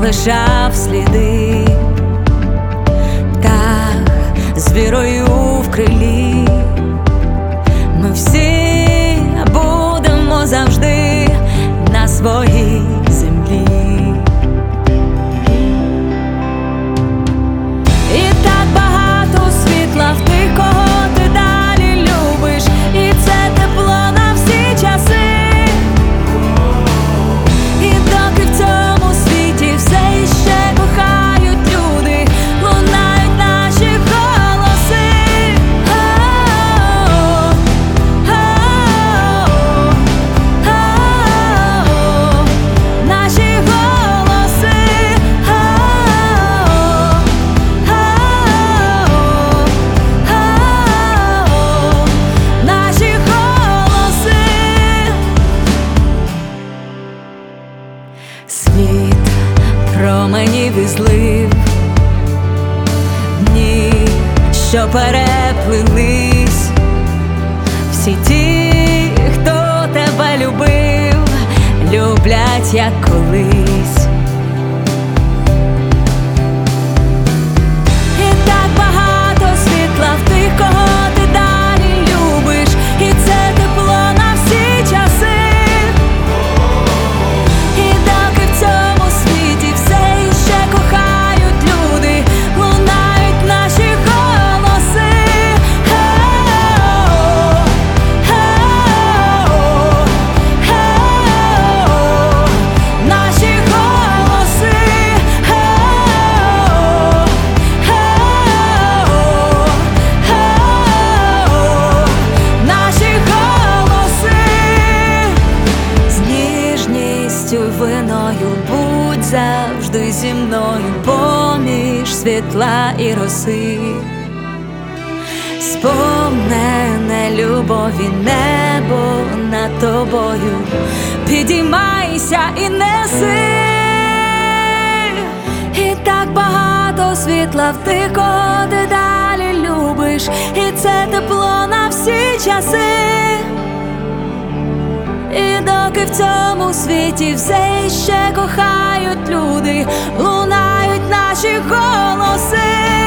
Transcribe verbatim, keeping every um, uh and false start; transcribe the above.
залишав сліди, птах з вірою в крилі. Ми всі будемо завжди на своїй землі. І так багато світла в тих, кого ти далі любиш, і це тепло на всі часи. І доки в цьому світі все іще кохають люди, лунають наші голоси. О-о-о, о-о-о, о-о-о, наші голоси. О-о-о, о-о-о, о-о-о, наші голоси. Світ променів і злив, дні, що переплились, всі ті, хто тебе любив, люблять, як колись. І так багато світла в тих, кого ти далі любиш, і це тепло на всі часи. І доки в цьому світі все іще кохають люди, лунають наші голоси. О-о-о, о-о-о, о-о-о, наші голоси. О-о-о, о-о-о, наші голоси. З ніжністю й виною будь завжди зі мною поміж світла і роси. Сповнене любові небо над тобою, підіймайся і неси. І так багато світла в тих, кого ти далі любиш, і це тепло на всі часи. І доки в цьому світі все іще кохають люди, лунають наші голоси.